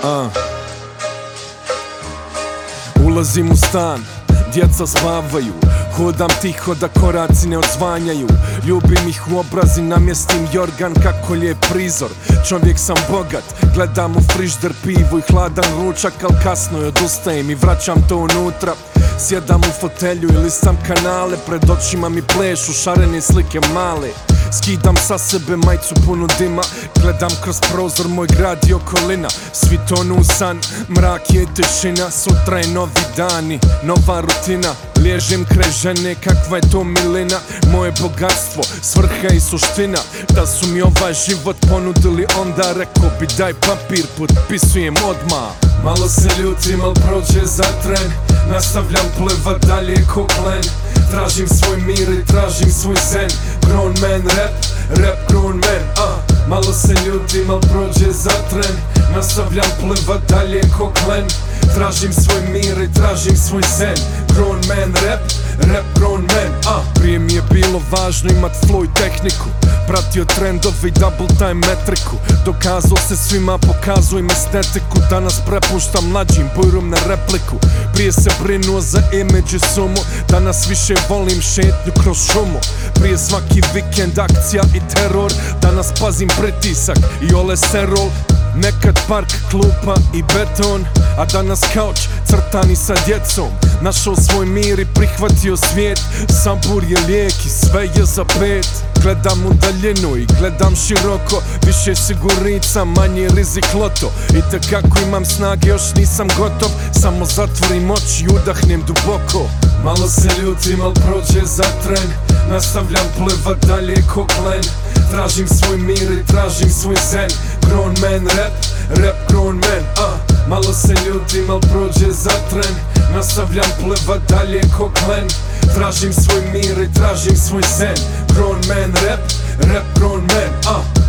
Ulazim u stan, djeca spavaju. Hodam tiho da koraci ne odzvanjaju. Ljubim ih u obrazi, namjestim jorgan kako lijep prizor. Čovjek sam bogat, gledam u frižder pivu i hladan ručak, al kasno je odustajem i vraćam to unutra. Sjedam u fotelju i listam kanale, pred očima mi plešu šarene slike male. Skidam sa sebe majicu punu dima, gledam kroz prozor moj grad i okolina. Svi tonu u san, mrak je tišina, sutra je novi dan i nova rutina. Liježim kraj žene, kakva je to milina, moje bogatstvo, svrha i suština. Da su mi ovaj život ponudili, onda rekao bi daj papir, potpisujem odmah. Malo se ljutim, al prođe za tren, nastavljam plevat dalje ko plen. Tražim svoj mir i tražim svoj zen. Grown man rap grown man. Malo se ljutim, al prođe za tren, nastavljam plevat dalje ko klen. Tražim svoj mir i tražim svoj zen. Grown man rap grown man. Prije mi je bilo važno imat flow i tehniku, pratio trendovi, double time metriku. Dokazao se svima, pokazujem estetiku. Danas prepuštam mlađim bujrum na repliku. Prije se brinuo za imidž i sumu, danas više volim šetnju kroz šumu. Prije svaki vikend akcija i teror, danas pazim pritisak i olesterol. Nekad park, klupa i beton, a danas kauč crtani sa djecom. Našao svoj mir i prihvatio svijet, sabur je lijek i sve je za pet. Gledam u daljinu i gledam široko, više sigurnica, manje rizik loto. I tekako imam snage, još nisam gotov, samo zatvorim oči i udahnem duboko. Malo se ljutim, al prođe za tren, nastavljam plevat dalje ko klen. Tražim svoj mir i tražim svoj zen. Grown man rap grown man. Malo se ljutim, al prođe za tren, nastavljam plevat dalje ko klen. Tražim svoj mir i tražim svoj zen. Grown man rap grown man.